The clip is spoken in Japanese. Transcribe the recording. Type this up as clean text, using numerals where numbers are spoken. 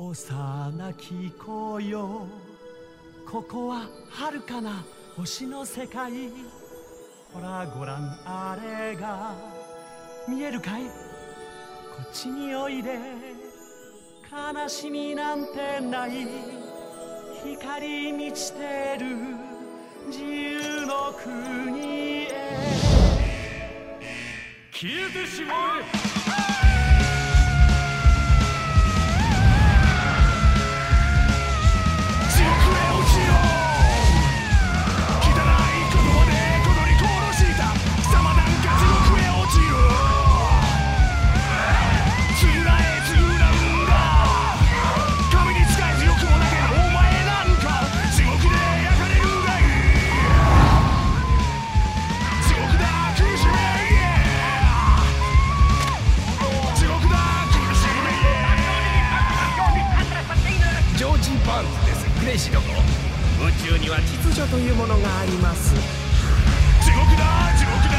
幼き子よ、ここは遥かな星の世界。ほらごらんあれが見えるかい、こっちにおいで。悲しみなんてない、光満ちてる自由の国へ消えてしまえ。 ジョージ・バーンズです。グレイシーどこ？宇宙には秩序というものがあります。 地獄だ地獄だ。